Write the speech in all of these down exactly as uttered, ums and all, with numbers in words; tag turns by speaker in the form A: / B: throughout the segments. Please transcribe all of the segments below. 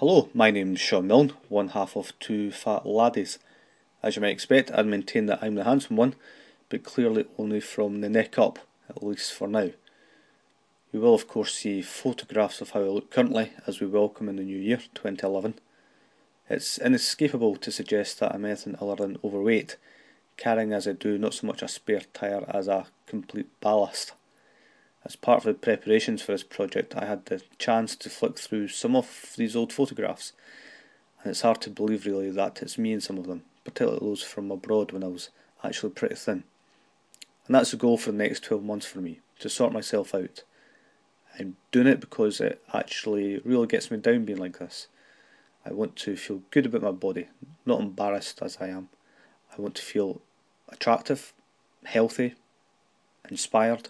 A: Hello, my name's Sean Milne, one half of Two Fat Laddies. As you might expect, I'd maintain that I'm the handsome one, but clearly only from the neck up, at least for now. You will of course see photographs of how I look currently as we welcome in the new year, twenty eleven. It's inescapable to suggest that I'm anything other than overweight, carrying as I do not so much a spare tyre as a complete ballast. As part of the preparations for this project, I had the chance to flick through some of these old photographs, and it's hard to believe really that it's me in some of them, particularly those from abroad when I was actually pretty thin. And that's the goal for the next twelve months for me, to sort myself out. I'm doing it because it actually really gets me down being like this. I want to feel good about my body, not embarrassed as I am. I want to feel attractive, healthy, inspired,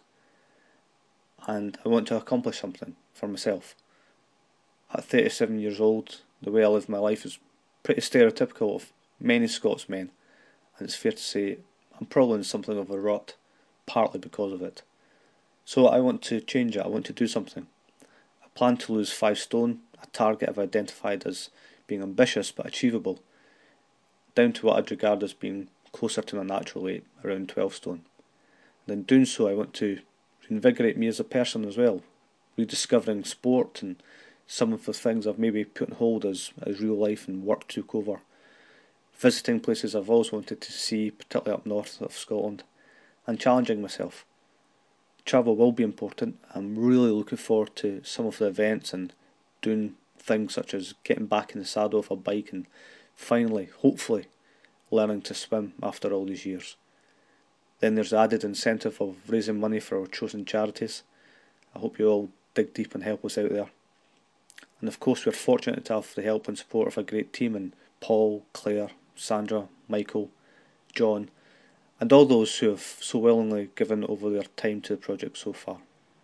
A: and I want to accomplish something for myself. At thirty-seven years old, the way I live my life is pretty stereotypical of many Scotsmen, and it's fair to say I'm probably in something of a rut, partly because of it. So I want to change it, I want to do something. I plan to lose five stone, a target I've identified as being ambitious but achievable, down to what I'd regard as being closer to my natural weight, around twelve stone. And in doing so I want to invigorate me as a person as well, rediscovering sport and some of the things I've maybe put on hold as, as real life and work took over, visiting places I've always wanted to see, particularly up north of Scotland, and challenging myself. Travel will be important. I'm really looking forward to some of the events and doing things such as getting back in the saddle of a bike and finally, hopefully, learning to swim after all these years. Then there's the added incentive of raising money for our chosen charities. I hope you all dig deep and help us out there. And of course we're fortunate to have the help and support of a great team in Paul, Claire, Sandra, Michael, John, and all those who have so willingly given over their time to the project so far.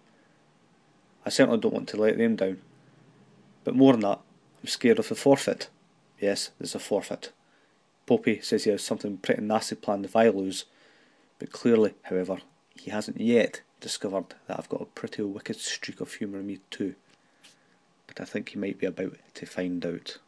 A: I certainly don't want to let them down. But more than that, I'm scared of the forfeit. Yes, there's a forfeit. Popey says he has something pretty nasty planned if I lose, but clearly, however, he hasn't yet discovered that I've got a pretty wicked streak of humour in me too. But I think he might be about to find out.